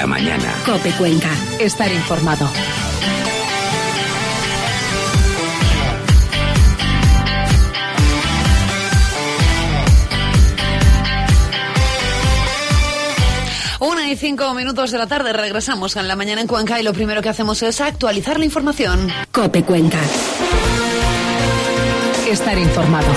mañana. COPE Cuenca. Estar informado. Una y 5 minutos de la tarde, regresamos en La Mañana en Cuenca y lo primero que hacemos es actualizar la información. COPE Cuenca. Estar informado.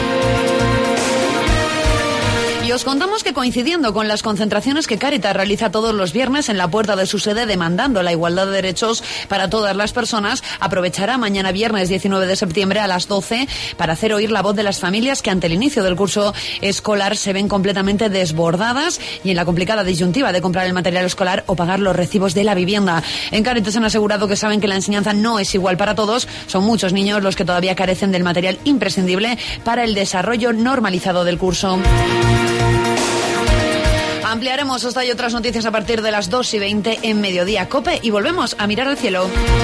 Y os contamos que coincidiendo con las concentraciones que Cáritas realiza todos los viernes en la puerta de su sede demandando la igualdad de derechos para todas las personas, aprovechará mañana viernes 19 de septiembre a las 12 para hacer oír la voz de las familias que ante el inicio del curso escolar se ven completamente desbordadas y en la complicada disyuntiva de comprar el material escolar o pagar los recibos de la vivienda. En Cáritas han asegurado que saben que la enseñanza no es igual para todos, son muchos niños los que todavía carecen del material imprescindible para el desarrollo normalizado del curso. Ampliaremos esta y otras noticias a partir de las 2:20 en Mediodía COPE y volvemos a mirar al cielo.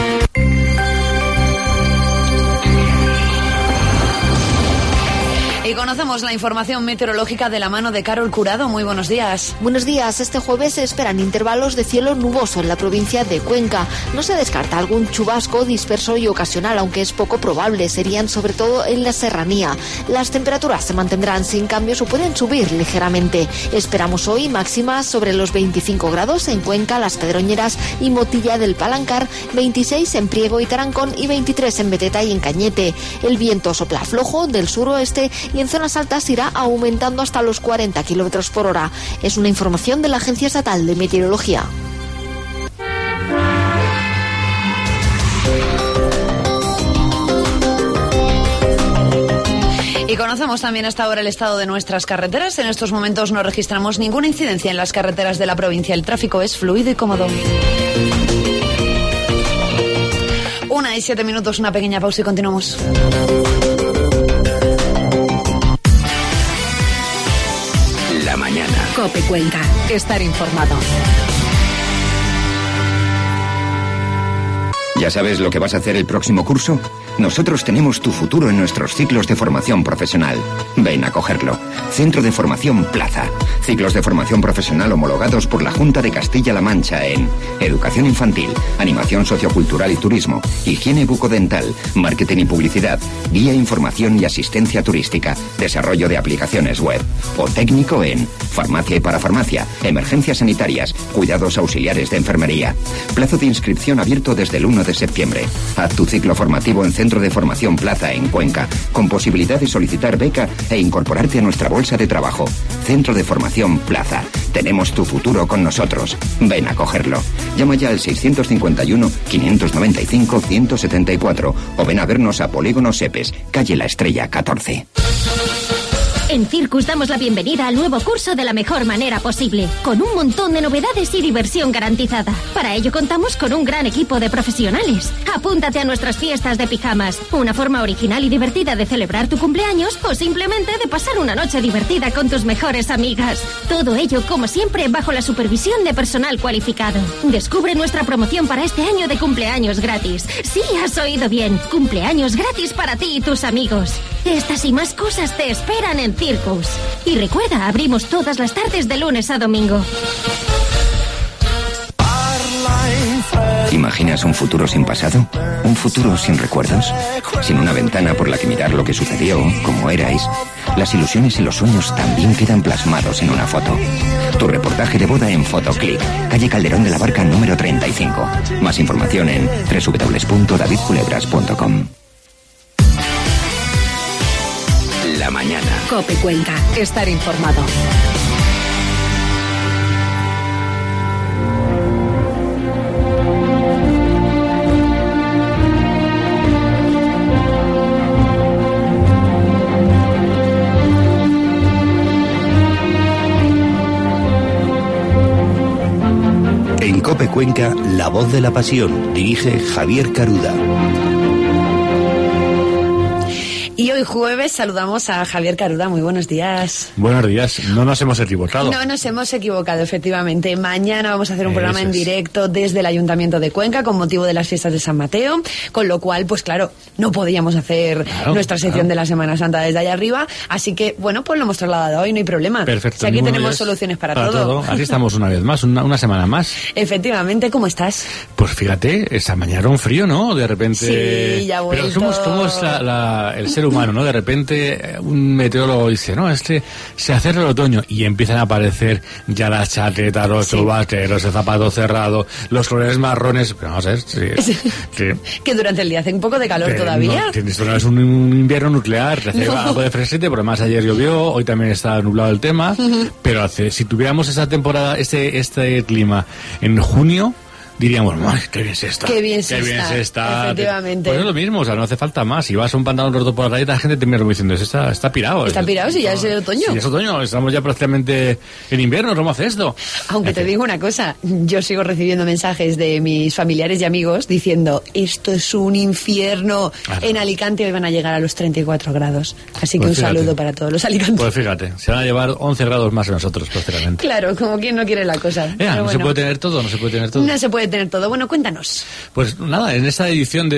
Y conocemos la información meteorológica de la mano de Carol Curado. Muy buenos días. Buenos días. Este jueves se esperan intervalos de cielo nuboso en la provincia de Cuenca. No se descarta algún chubasco disperso y ocasional, aunque es poco probable. Serían sobre todo en la serranía. Las temperaturas se mantendrán sin cambios o pueden subir ligeramente. Esperamos hoy máximas sobre los 25 grados en Cuenca, Las Pedroñeras y Motilla del Palancar, 26 en Priego y Tarancón y 23 en Beteta y en Cañete. El viento sopla flojo del suroeste y en zonas altas irá aumentando hasta los 40 kilómetros por hora. Es una información de la Agencia Estatal de Meteorología. Y conocemos también hasta ahora el estado de nuestras carreteras. En estos momentos no registramos ninguna incidencia en las carreteras de la provincia. El tráfico es fluido y cómodo. 1:07 minutos, una pequeña pausa y continuamos. La mañana. COPE Cuenca. Estar informado. ¿Ya sabes lo que vas a hacer el próximo curso? Nosotros tenemos tu futuro en nuestros ciclos de formación profesional. Ven a cogerlo. Centro de Formación Plaza. Ciclos de formación profesional homologados por la Junta de Castilla-La Mancha en educación infantil, animación sociocultural y turismo, higiene bucodental, marketing y publicidad, guía, información y asistencia turística, desarrollo de aplicaciones web. O técnico en farmacia y parafarmacia, emergencias sanitarias, cuidados auxiliares de enfermería. Plazo de inscripción abierto desde el 1 de septiembre. Haz tu ciclo formativo en Centro de Formación Plaza en Cuenca, con posibilidad de solicitar beca e incorporarte a nuestra bolsa de trabajo. Centro de Formación Plaza. Tenemos tu futuro con nosotros. Ven a cogerlo. Llama ya al 651-595-174 o ven a vernos a Polígono Sepes, calle La Estrella 14. En Circus damos la bienvenida al nuevo curso de la mejor manera posible, con un montón de novedades y diversión garantizada. Para ello contamos con un gran equipo de profesionales. Apúntate a nuestras fiestas de pijamas, una forma original y divertida de celebrar tu cumpleaños o simplemente de pasar una noche divertida con tus mejores amigas. Todo ello, como siempre, bajo la supervisión de personal cualificado. Descubre nuestra promoción para este año de cumpleaños gratis. Sí, has oído bien, cumpleaños gratis para ti y tus amigos. Estas y más cosas te esperan en Circus. Y recuerda, abrimos todas las tardes de lunes a domingo. ¿Imaginas un futuro sin pasado? ¿Un futuro sin recuerdos? ¿Sin una ventana por la que mirar lo que sucedió, cómo erais? Las ilusiones y los sueños también quedan plasmados en una foto. Tu reportaje de boda en Fotoclick, calle Calderón de la Barca número 35. Más información en www.davidculebras.com. La mañana. COPE Cuenca. Estar informado. En COPE Cuenca, La Voz de la Pasión. Dirige Javier Caruda. Y hoy hoy jueves saludamos a Javier Caruda. Muy buenos días. Buenos días. No nos hemos equivocado. No nos hemos equivocado, efectivamente. Mañana vamos a hacer un programa en directo desde el Ayuntamiento de Cuenca con motivo de las fiestas de San Mateo, con lo cual, pues claro, no podíamos hacer nuestra sección de la Semana Santa desde allá arriba, así que, bueno, pues lo hemos trasladado hoy, no hay problema. Perfecto. Si aquí tenemos soluciones para todo. Aquí estamos una vez más, una semana más. Efectivamente, ¿cómo estás? Pues fíjate, esta mañana era un frío, ¿no? De repente... Sí, ya vuelto. Pero somos el ser humano, ¿no? De repente un meteorólogo dice, no, se acerca el otoño y empiezan a aparecer ya las chaquetas, los chubaqueros, el zapato cerrado, los colores marrones. Pero vamos a ver, que durante el día hace un poco de calor todavía. No, esto no es un invierno nuclear, hace algo de fresquete, pero además ayer llovió, hoy también está nublado el tema, pero si tuviéramos esa temporada, este clima en junio, diríamos, qué bien se está. Qué bien se está. Efectivamente. Pues es lo mismo, o sea, no hace falta más. Si vas a un pantalón roto por la calle, la gente te mira diciendo, está pirado. Está pirado, si ya es el otoño. Si es otoño, estamos ya prácticamente en invierno, ¿cómo hace esto? Aunque te digo una cosa, yo sigo recibiendo mensajes de mis familiares y amigos diciendo, esto es un infierno. Claro. En Alicante hoy van a llegar a los 34 grados. Así que pues un saludo para todos los alicantes. Pues fíjate, se van a llevar 11 grados más que nosotros, prácticamente. Claro, como quien no quiere la cosa. Se puede tener todo, no se puede tener todo. No se puede tener todo. Bueno, cuéntanos. Pues nada, en esta edición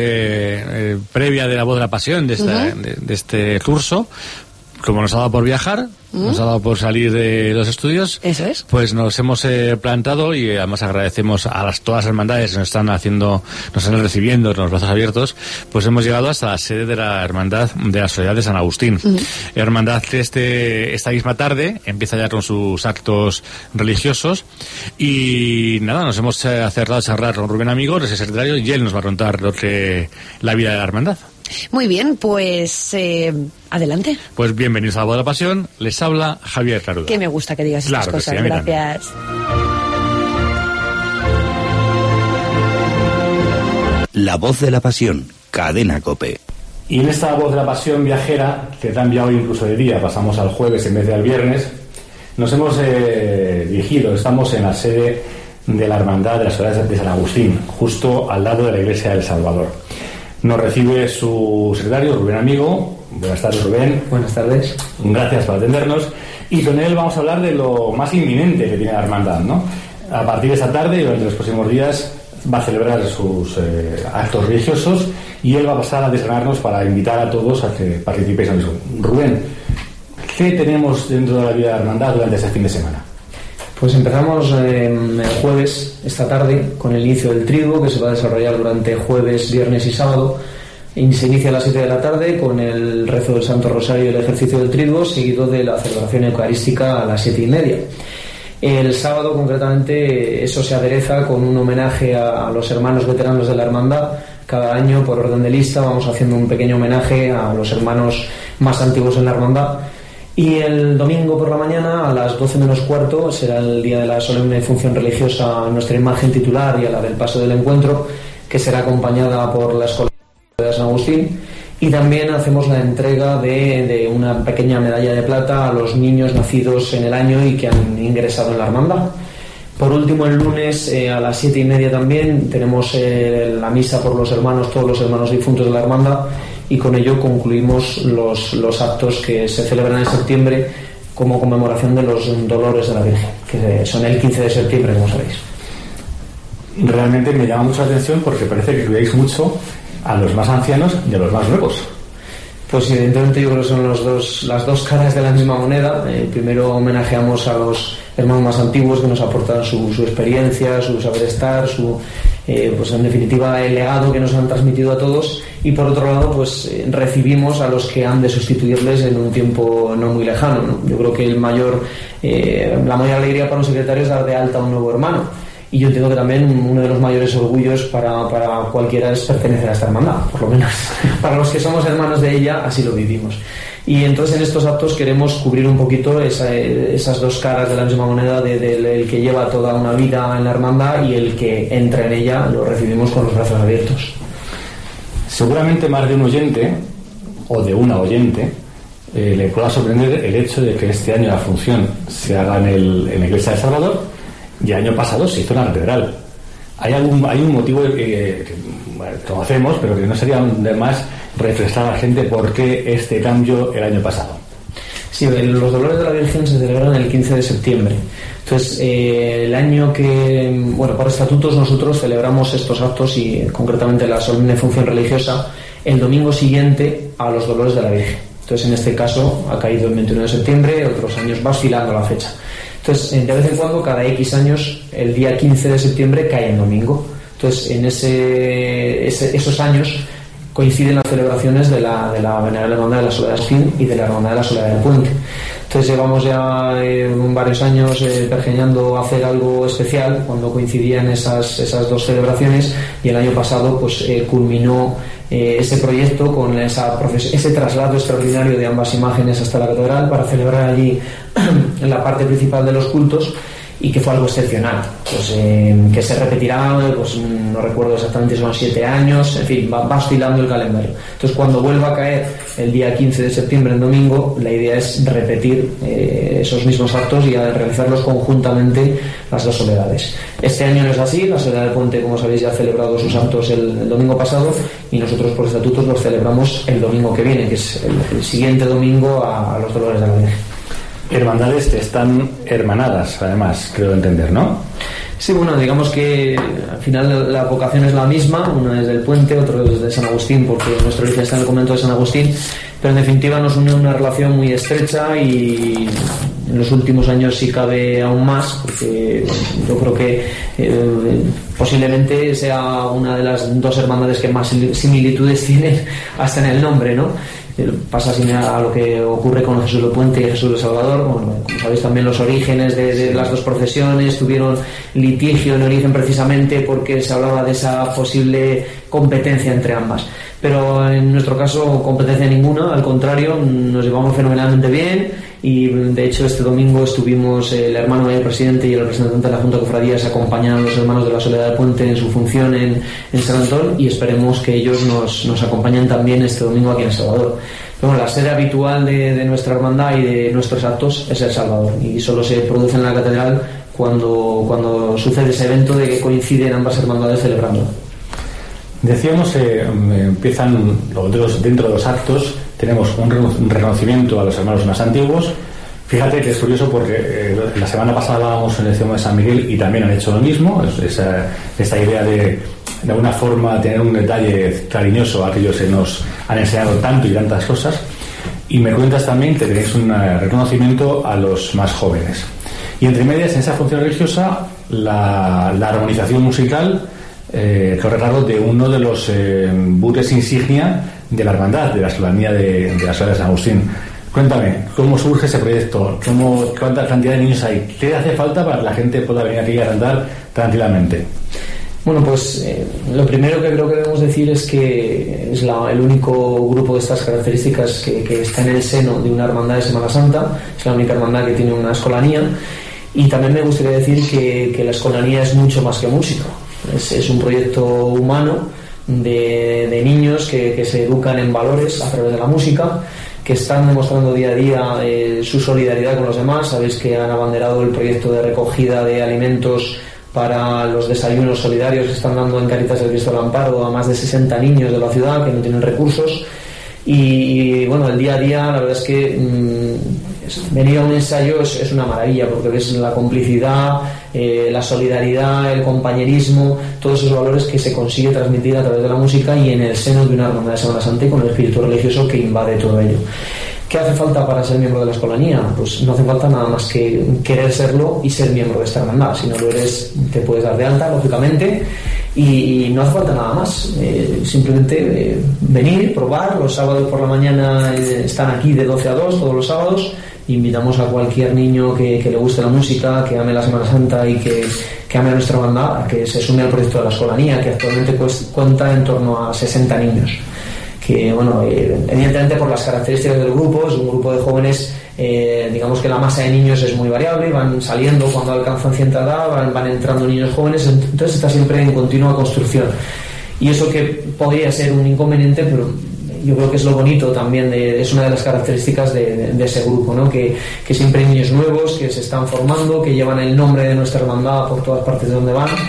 previa de La Voz de la Pasión, de este curso, como nos ha dado por viajar, nos ha dado por salir de los estudios, eso es, pues nos hemos plantado y además agradecemos a todas las hermandades que nos están recibiendo con los brazos abiertos, pues hemos llegado hasta la sede de la Hermandad de la Soledad de San Agustín. Hermandad que esta misma tarde empieza ya con sus actos religiosos y nada, nos hemos acercado a charlar con Rubén Amigo, el secretario, y él nos va a contar la vida de la hermandad. Muy bien, pues adelante. Pues bienvenidos a La Voz de la Pasión, les habla Javier Caruda. Que me gusta que digas estas cosas, sí, gracias. La Voz de la Pasión, Cadena COPE. Y en esta Voz de la Pasión viajera, que te ha enviado incluso de día, pasamos al jueves en vez de al viernes, nos hemos dirigido, estamos en la sede de la Hermandad de las Soledades de San Agustín, justo al lado de la Iglesia del Salvador. Nos recibe su secretario, Rubén Amigo. Buenas tardes, Rubén. Buenas tardes. Gracias por atendernos. Y con él vamos a hablar de lo más inminente que tiene la hermandad, ¿no? A partir de esta tarde y durante los próximos días va a celebrar sus actos religiosos y él va a pasar a desgranarnos para invitar a todos a que participéis en eso. Rubén, ¿qué tenemos dentro de la vida de la hermandad durante este fin de semana? Pues empezamos el jueves, esta tarde, con el inicio del triduo, que se va a desarrollar durante jueves, viernes y sábado. Y se inicia a las 7 de la tarde con el rezo del Santo Rosario y el ejercicio del triduo, seguido de la celebración eucarística a las 7:30. El sábado, concretamente, eso se adereza con un homenaje a los hermanos veteranos de la hermandad. Cada año, por orden de lista, vamos haciendo un pequeño homenaje a los hermanos más antiguos en la hermandad. Y el domingo por la mañana, a las 12 menos cuarto, será el día de la solemne función religiosa a nuestra imagen titular y a la del paso del encuentro, que será acompañada por la Escuela de San Agustín. Y también hacemos la entrega de una pequeña medalla de plata a los niños nacidos en el año y que han ingresado en la hermandad. Por último, el lunes a las 7:30 también tenemos la misa por los hermanos, todos los hermanos difuntos de la hermandad, y con ello concluimos los actos que se celebran en septiembre como conmemoración de los dolores de la Virgen, que son el 15 de septiembre, como sabéis. Realmente me llama mucho la atención porque parece que cuidáis mucho a los más ancianos y a los más nuevos. Pues evidentemente yo creo que son las dos caras de la misma moneda. Primero homenajeamos a los hermanos más antiguos que nos aportan su experiencia, su saber estar, pues en definitiva el legado que nos han transmitido a todos, y por otro lado pues recibimos a los que han de sustituirles en un tiempo no muy lejano, ¿no? Yo creo que la mayor alegría para un secretario es dar de alta a un nuevo hermano. Y yo entiendo que también uno de los mayores orgullos para cualquiera es pertenecer a esta hermandad, por lo menos para los que somos hermanos de ella, así lo vivimos. Y entonces en estos actos queremos cubrir un poquito esas dos caras de la misma moneda, del que lleva toda una vida en la hermandad y el que entra en ella, lo recibimos con los brazos abiertos. Seguramente más de un oyente, o de una oyente, le pueda sorprender el hecho de que este año la función se haga en la Iglesia de Salvador, y el año pasado se hizo en la catedral. Hay un motivo que conocemos, pero que no sería de más refrescar a la gente por qué este cambio el año pasado. Sí, los Dolores de la Virgen se celebran el 15 de septiembre. Entonces, el año que, por estatutos nosotros celebramos estos actos y concretamente la solemne función religiosa el domingo siguiente a los Dolores de la Virgen. Entonces, en este caso ha caído el 21 de septiembre, otros años va oscilando la fecha. Entonces, de vez en cuando, cada X años, el día 15 de septiembre cae en domingo. Entonces, en esos años coinciden las celebraciones de la Venerable Hermandad de la Soledad de Agustín y de la Hermandad de la Soledad del Puente. Entonces llevamos ya varios años pergeñando hacer algo especial cuando coincidían esas dos celebraciones, y el año pasado pues culminó ese proyecto con ese traslado extraordinario de ambas imágenes hasta la catedral para celebrar allí en la parte principal de los cultos, y que fue algo excepcional, pues que se repetirá, pues no recuerdo exactamente, son 7 años, en fin, va oscilando el calendario. Entonces, cuando vuelva a caer el día 15 de septiembre en domingo, la idea es repetir esos mismos actos y realizarlos conjuntamente las dos soledades. Este año no es así, la Soledad del Puente, como sabéis, ya ha celebrado sus actos el domingo pasado, y nosotros por estatutos los celebramos el domingo que viene, que es el siguiente domingo a los Dolores de la Virgen. Hermandades que están hermanadas, además, creo entender, ¿no? Sí, bueno, digamos que al final la vocación es la misma, una es del Puente, otro es de San Agustín, porque nuestro origen está en el convento de San Agustín, pero en definitiva nos une una relación muy estrecha, y en los últimos años sí cabe aún más, porque yo creo que posiblemente sea una de las dos hermandades que más similitudes tienen hasta en el nombre, ¿no? Pasa a lo que ocurre con Jesús del Puente y Jesús del Salvador. Bueno, como sabéis, también los orígenes de las dos procesiones tuvieron litigio en origen precisamente porque se hablaba de esa posible competencia entre ambas, pero en nuestro caso competencia ninguna, al contrario, nos llevamos fenomenalmente bien, y de hecho este domingo estuvimos el hermano del presidente y el representante de la Junta de Cofradías acompañando a los hermanos de la Soledad del Puente en su función en San Antón, y esperemos que ellos nos acompañen también este domingo aquí en El Salvador. Pero bueno, la sede habitual de nuestra hermandad y de nuestros actos es El Salvador, y solo se produce en la catedral cuando sucede ese evento de que coinciden ambas hermandades celebrando. Decíamos, empiezan dentro de los actos, tenemos un reconocimiento a los hermanos más antiguos. Fíjate que es curioso porque la semana pasada hablábamos en el Cielo de San Miguel y también han hecho lo mismo, esta idea de alguna forma tener un detalle cariñoso a aquellos que nos han enseñado tanto y tantas cosas. Y me cuentas también que tenéis un reconocimiento a los más jóvenes. Y entre medias, en esa función religiosa, la armonización musical corre cargo de uno de los buques insignia de la hermandad, de la Escolanía de la Soledad de San Agustín. Cuéntame, ¿cómo surge ese proyecto? ¿Cuánta cantidad de niños hay? ¿Qué hace falta para que la gente pueda venir aquí a cantar tranquilamente? Bueno, pues lo primero que creo que debemos decir es que es el único grupo de estas características que está en el seno de una hermandad de Semana Santa. Es la única hermandad que tiene una escolanía, y también me gustaría decir que la escolanía es mucho más que música. Es un proyecto humano de niños que se educan en valores a través de la música, que están demostrando día a día su solidaridad con los demás. Sabéis que han abanderado el proyecto de recogida de alimentos para los desayunos solidarios que están dando en Cáritas del Cristo del Amparo a más de 60 niños de la ciudad que no tienen recursos. Y bueno, el día a día, la verdad es que venir a un ensayo es una maravilla, porque ves la complicidad, la solidaridad, el compañerismo, todos esos valores que se consigue transmitir a través de la música y en el seno de una hermandad de Semana Santa, y con el espíritu religioso que invade todo ello. ¿Qué hace falta para ser miembro de la escolanía? Pues no hace falta nada más que querer serlo y ser miembro de esta hermandad. Si no lo eres, te puedes dar de alta, lógicamente, y no hace falta nada más. Simplemente venir, probar. Los sábados por la mañana están aquí de 12 a 2, todos los sábados. Invitamos a cualquier niño que le guste la música, que ame la Semana Santa y que ame a nuestra hermandad, a que se sume al proyecto de la escolanía, que actualmente cuenta en torno a 60 niños. Que bueno, evidentemente por las características del grupo, es un grupo de jóvenes, digamos que la masa de niños es muy variable, van saliendo cuando alcanzan cierta edad, van entrando niños jóvenes, entonces está siempre en continua construcción, y eso que podría ser un inconveniente, pero yo creo que es lo bonito también, es una de las características de ese grupo, ¿no? Que siempre hay niños nuevos que se están formando, que llevan el nombre de nuestra hermandad por todas partes de donde van,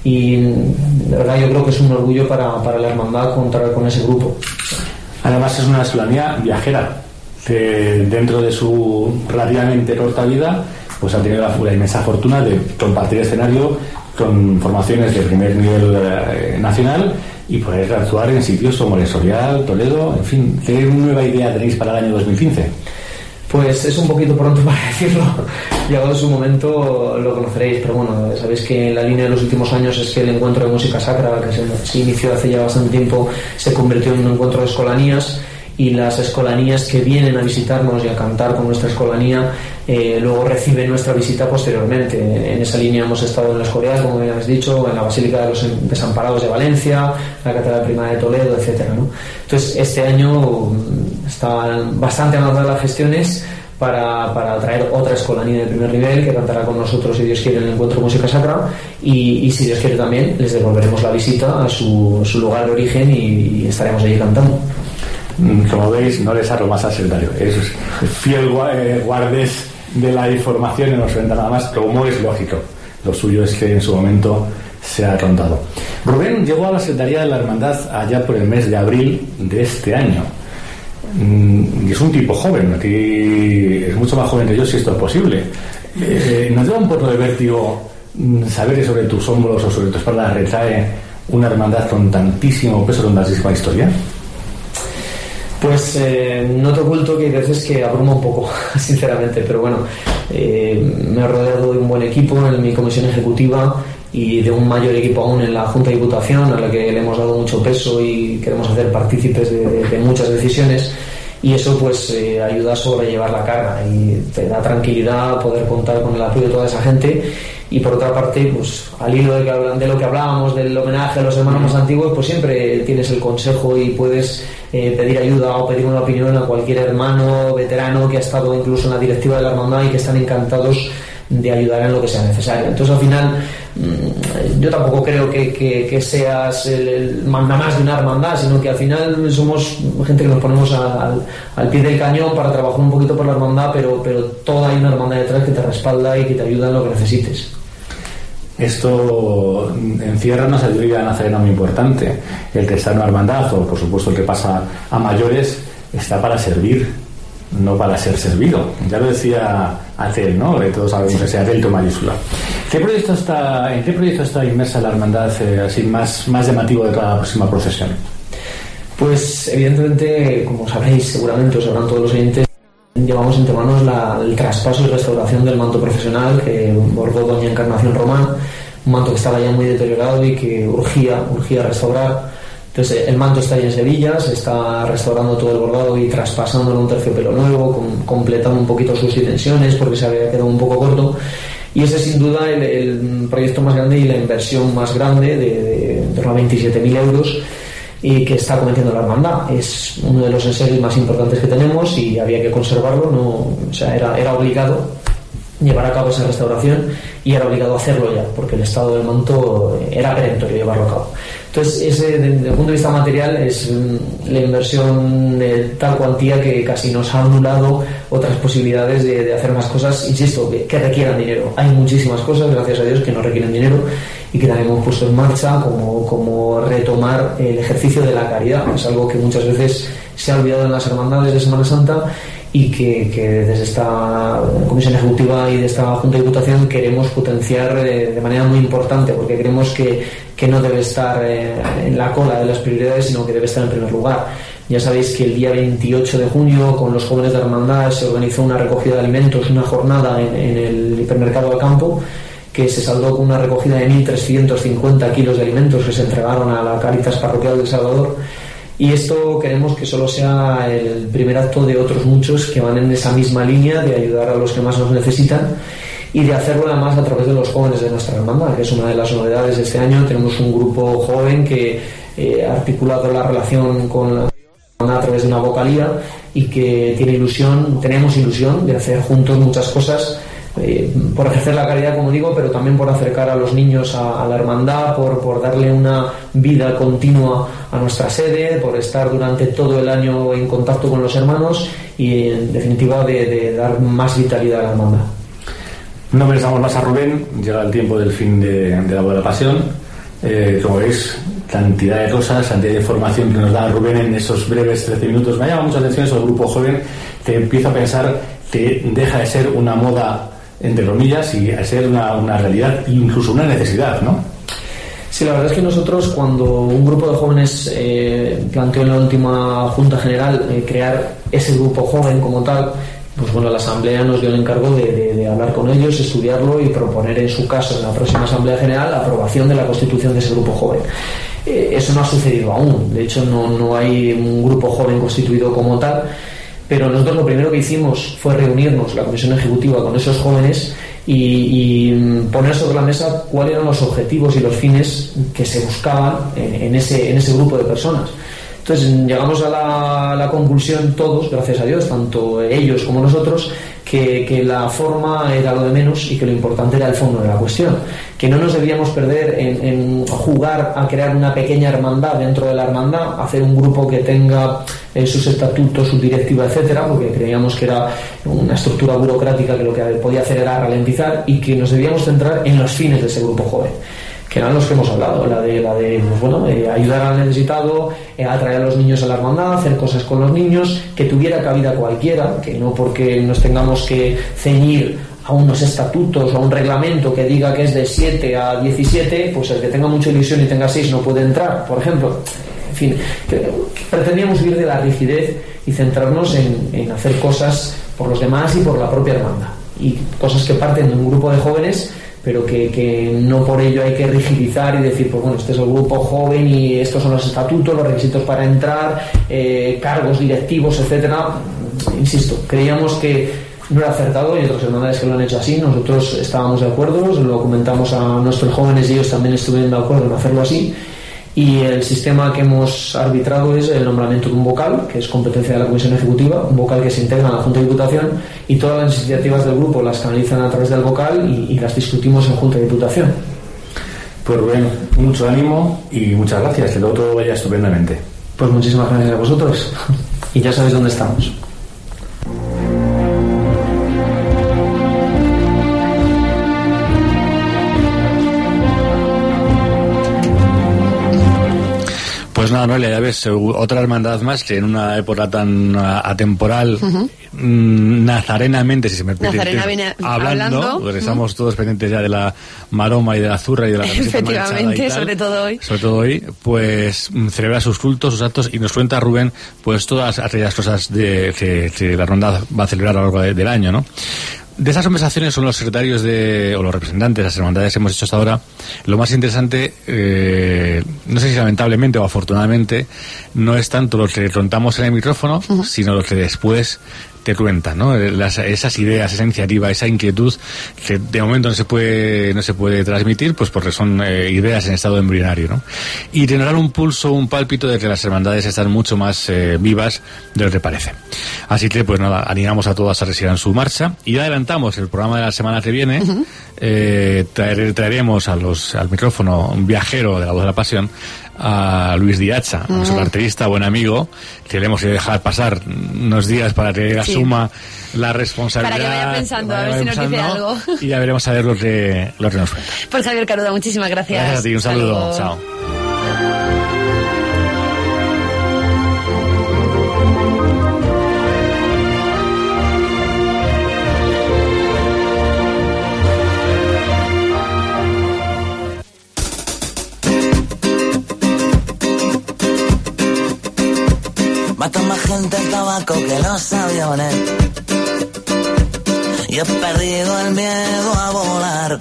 y de verdad yo creo que es un orgullo para la hermandad contar con ese grupo. Además es una escolanía viajera, que dentro de su relativamente corta vida pues ha tenido la inmensa fortuna de compartir escenario con formaciones de primer nivel nacional y poder actuar en sitios como el Esorial, Toledo, en fin. ¿Qué nueva idea tenéis para el año 2015? Pues es un poquito pronto para decirlo, llegado su momento lo conoceréis, pero bueno, sabéis que la línea de los últimos años es que el encuentro de música sacra, que se inició hace ya bastante tiempo, se convirtió en un encuentro de escolanías, y las escolanías que vienen a visitarnos y a cantar con nuestra escolanía luego reciben nuestra visita posteriormente. En esa línea hemos estado en la Escorial, como ya habéis dicho, en la Basílica de los Desamparados de Valencia, la Catedral Primada de Toledo, etcétera, ¿no? Entonces este año están bastante avanzadas las gestiones para traer otra escolanía de primer nivel que cantará con nosotros, si Dios quiere, en el encuentro de música sacra, y si Dios quiere también les devolveremos la visita a su lugar de origen y estaremos allí cantando. Como veis, no les hablo más al secretario, es fiel guardes de la información y no se venta nada más, como es lógico. Lo suyo es que en su momento se ha contado. Rubén llegó a la Secretaría de la Hermandad allá por el mes de abril de este año. Y es un tipo joven, aquí es mucho más joven que yo, si esto es posible. ¿Nos da un poco de vértigo saber que sobre tus hombros o sobre tu espalda recae una hermandad con tantísimo peso, con tantísima historia? Pues no te oculto que hay veces que abruma un poco, sinceramente, pero bueno, me he rodeado de un buen equipo en mi comisión ejecutiva y de un mayor equipo aún en la Junta de Diputación, a la que le hemos dado mucho peso y queremos hacer partícipes de muchas decisiones, y eso pues ayuda a sobrellevar la carga y te da tranquilidad poder contar con el apoyo de toda esa gente. Y por otra parte, pues al hilo de lo que hablábamos del homenaje a los hermanos más antiguos, pues siempre tienes el consejo y puedes pedir ayuda o pedir una opinión a cualquier hermano veterano que ha estado incluso en la directiva de la hermandad y que están encantados de ayudar en lo que sea necesario. Entonces al final yo tampoco creo que seas el mandamás de una hermandad, sino que al final somos gente que nos ponemos al pie del cañón para trabajar un poquito por la hermandad, pero toda hay una hermandad detrás que te respalda y que te ayuda en lo que necesites. Esto encierra una sabiduría nazarena muy importante. El que está en una hermandad, o por supuesto el que pasa a mayores, está para servir, no para ser servido. Ya lo decía Atel, ¿no? Todos sabemos ese Atel con mayúscula. ¿En qué proyecto está inmersa la hermandad así más llamativo de toda la próxima procesión? Pues evidentemente, como sabréis, seguramente os sabrán todos los oyentes, llevamos entre manos el traspaso y restauración del manto profesional que bordó doña Encarnación Román, un manto que estaba ya muy deteriorado y que urgía restaurar. Entonces el manto está ahí en Sevilla, se está restaurando todo el bordado y traspasándolo un terciopelo nuevo, completando un poquito sus dimensiones porque se había quedado un poco corto, y ese es sin duda el proyecto más grande y la inversión más grande de torno a 27.000 euros y que está cometiendo la hermandad. Es uno de los enseres más importantes que tenemos y había que conservarlo, era obligado llevar a cabo esa restauración y era obligado hacerlo ya, porque el estado del manto era perentorio llevarlo a cabo. Entonces, desde el punto de vista material, es la inversión de tal cuantía que casi nos ha anulado otras posibilidades de hacer más cosas, insisto, que requieran dinero. Hay muchísimas cosas, gracias a Dios, que no requieren dinero y que también hemos puesto en marcha, como retomar el ejercicio de la caridad. Es algo que muchas veces se ha olvidado en las hermandades de Semana Santa y que desde esta comisión ejecutiva y de esta Junta de Diputación queremos potenciar de manera muy importante, porque creemos que no debe estar en la cola de las prioridades, sino que debe estar en primer lugar. Ya sabéis que el día 28 de junio con los jóvenes de la hermandad se organizó una recogida de alimentos, una jornada en el hipermercado del campo, que se saldó con una recogida de 1.350 kilos de alimentos que se entregaron a la Cáritas Parroquial del Salvador. Y esto queremos que solo sea el primer acto de otros muchos que van en esa misma línea de ayudar a los que más nos necesitan y de hacerlo además a través de los jóvenes de nuestra hermandad, que es una de las novedades de este año. Tenemos un grupo joven que ha articulado la relación con la hermandad a través de una vocalía y que tenemos ilusión de hacer juntos muchas cosas, por ejercer la caridad, como digo, pero también por acercar a los niños a la hermandad, por darle una vida continua a nuestra sede, por estar durante todo el año en contacto con los hermanos y, en definitiva, de dar más vitalidad a la hermandad. No pensamos más a Rubén, llega el tiempo del fin de la Boda de la Pasión. Como veis, cantidad de cosas, cantidad de información que nos da Rubén en esos breves 13 minutos. Me llama mucha atención eso del grupo joven, que empieza a pensar que deja de ser una moda, entre comillas, y a ser una realidad, incluso una necesidad, ¿no? Sí, la verdad es que nosotros, cuando un grupo de jóvenes planteó en la última Junta General crear ese grupo joven como tal, pues bueno, la Asamblea nos dio el encargo de hablar con ellos, estudiarlo y proponer en su caso, en la próxima Asamblea General, la aprobación de la constitución de ese grupo joven. Eso no ha sucedido aún, de hecho no hay un grupo joven constituido como tal, pero nosotros lo primero que hicimos fue reunirnos, la Comisión Ejecutiva, con esos jóvenes y poner sobre la mesa cuáles eran los objetivos y los fines que se buscaban en ese grupo de personas. Entonces llegamos a la conclusión todos, gracias a Dios, tanto ellos como nosotros, que la forma era lo de menos y que lo importante era el fondo de la cuestión, que no nos debíamos perder en jugar a crear una pequeña hermandad dentro de la hermandad, hacer un grupo que tenga sus estatutos, su directiva, etcétera, porque creíamos que era una estructura burocrática que lo que podía hacer era ralentizar, y que nos debíamos centrar en los fines de ese grupo joven, que eran los que hemos hablado, la de ayudar al necesitado, atraer a los niños a la hermandad, hacer cosas con los niños, que tuviera cabida cualquiera, que no porque nos tengamos que ceñir a unos estatutos o a un reglamento que diga que es de 7 a 17, pues el que tenga mucha ilusión y tenga 6 no puede entrar, por ejemplo. En fin, que pretendíamos huir de la rigidez y centrarnos en hacer cosas por los demás y por la propia hermandad, y cosas que parten de un grupo de jóvenes, pero que no por ello hay que rigidizar y decir, pues bueno, este es el grupo joven y estos son los estatutos, los requisitos para entrar, cargos directivos, etcétera. Insisto, creíamos que no era acertado, y otras hermandades que lo han hecho así. Nosotros estábamos de acuerdo, lo comentamos a nuestros jóvenes y ellos también estuvieron de acuerdo en hacerlo así. Y el sistema que hemos arbitrado es el nombramiento de un vocal, que es competencia de la Comisión Ejecutiva, un vocal que se integra en la Junta de Diputación, y todas las iniciativas del grupo las canalizan a través del vocal y las discutimos en Junta de Diputación. Pues Rubén, mucho ánimo y muchas gracias, que todo vaya estupendamente. Pues muchísimas gracias a vosotros, y ya sabéis dónde estamos. Pues nada, Noelia, ya ves, otra hermandad más que en una época tan atemporal, nazarenamente, si se me permite, hablando, pues estamos todos pendientes ya de la maroma y de la zurra y de la camiseta manchada y tal, sobre todo hoy, pues celebra sus cultos, sus actos, y nos cuenta Rubén pues todas aquellas cosas que la hermandad va a celebrar a lo largo del año, ¿no? De esas conversaciones son los secretarios o los representantes de las hermandades que hemos hecho hasta ahora. Lo más interesante, no sé si lamentablemente o afortunadamente, no es tanto lo que contamos en el micrófono, sino lo que después te cuentan, ¿no? Esas ideas, esa iniciativa, esa inquietud que de momento no se puede transmitir, pues porque son ideas en estado embrionario, ¿no? Y tendrán un pulso, un pálpito de que las hermandades están mucho más vivas de lo que parece. Así que, pues nada, animamos a todas a que sigan su marcha, y ya adelantamos el programa de la semana que viene. Traeremos al micrófono un viajero de la Voz de la Pasión, a Luis Diacha, nuestro carterista, buen amigo, que le hemos de dejar pasar unos días para que asuma la responsabilidad. Para que vaya pensando, a ver si nos dice algo. Y ya veremos a ver lo que nos cuenta. Pues Javier Caruda, muchísimas gracias. Gracias a ti, un saludo. Chao. Mata más gente el tabaco que los aviones, y he perdido el miedo a volar,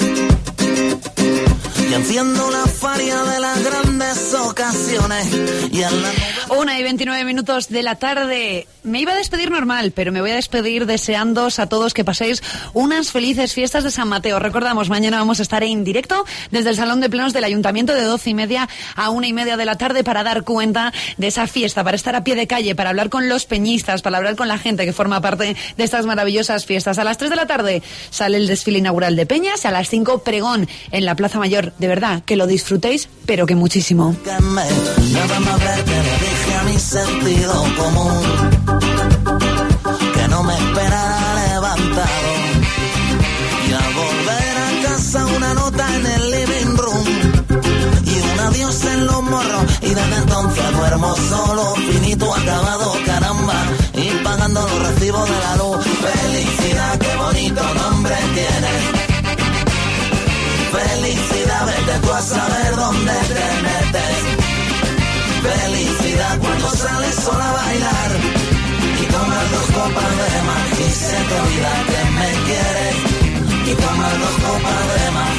y enciendo la faria de las grandes ocasiones, y en la 1:29 de la tarde. Me iba a despedir normal, pero me voy a despedir deseándoos a todos que paséis unas felices fiestas de San Mateo. Recordamos, mañana vamos a estar en directo desde el Salón de Plenos del Ayuntamiento de 12:30 a 1:30 de la tarde para dar cuenta de esa fiesta, para estar a pie de calle, para hablar con los peñistas, para hablar con la gente que forma parte de estas maravillosas fiestas. A las 3 de la tarde sale el desfile inaugural de Peñas, y a las 5 pregón en la Plaza Mayor. De verdad, que lo disfrutéis, pero que muchísimo. Nada más verte le dije a mi sentido común que no me esperara levantado, y al volver a casa una nota en el living room y y desde entonces duermo solo, finito, acabado, caramba, y pagando los recibos de la luz. Felicidad, qué bonito nombre tiene. Felicidad, vete tú a saber dónde te metes. Felicidad cuando sales sola a bailar y tomas 2 copas de más y se te olvida que me quieres. Y tomas 2 copas de más